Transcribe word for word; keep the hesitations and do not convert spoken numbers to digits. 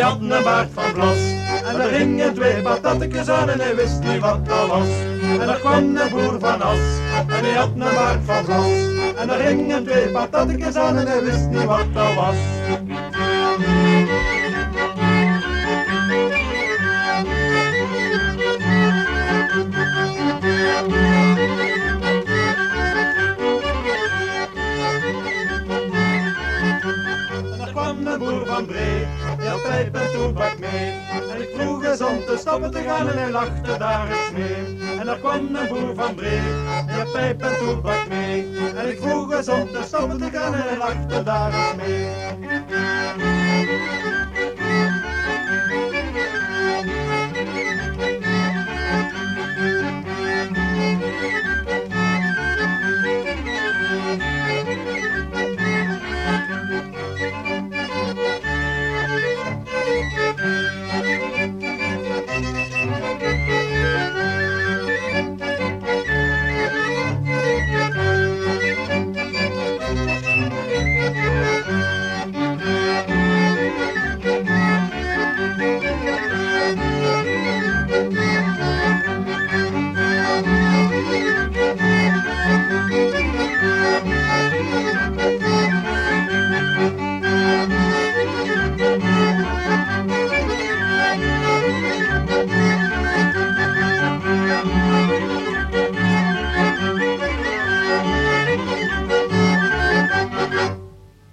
had een baard van glas. En er gingen twee patatjes aan en hij wist niet wat dat was. En er kwam een boer van As en hij had een baard van glas. En er gingen twee patatjes aan en hij wist niet wat dat was. Een boer van Bree, hij had pijp en toebak mee. En ik vroeg eens om te stoppen te gaan en hij lachte daar eens mee. En er kwam een boer van Bree, hij had pijp en toebak mee. En ik vroeg eens om te stoppen te gaan en hij lachte daar eens mee.